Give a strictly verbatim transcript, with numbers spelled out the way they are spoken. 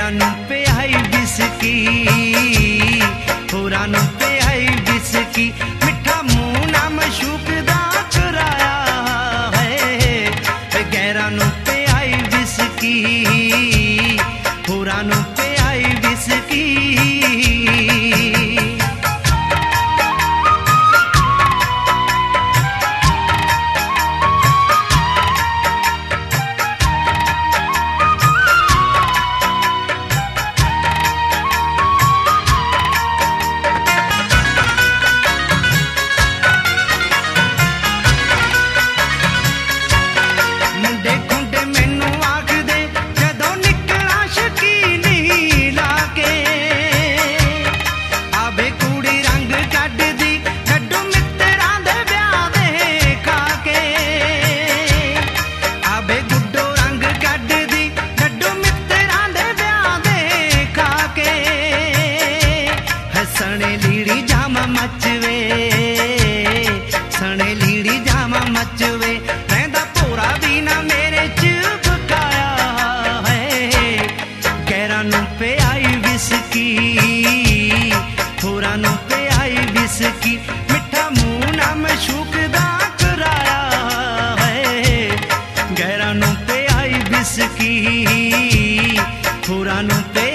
गैरां नूं PI whisky, होरां नूं PI whisky, मिठा मूंह ना मशूक दा कराया है। गैरां नूं पिआई विस्की, होरां नूं पिआई विस्की। सने लीड़ी जामा मचवे, सने लीड़ी जामा मचवे, रहिंदा भोरा भी ना मेरे च पकाया है। गैरां नूं पिआई विस्की, होरां नूं पिआई विस्की, मिठा मूंह ना मशूक दा कराया है। गैरां नूं पिआई विस्की, होरां नूं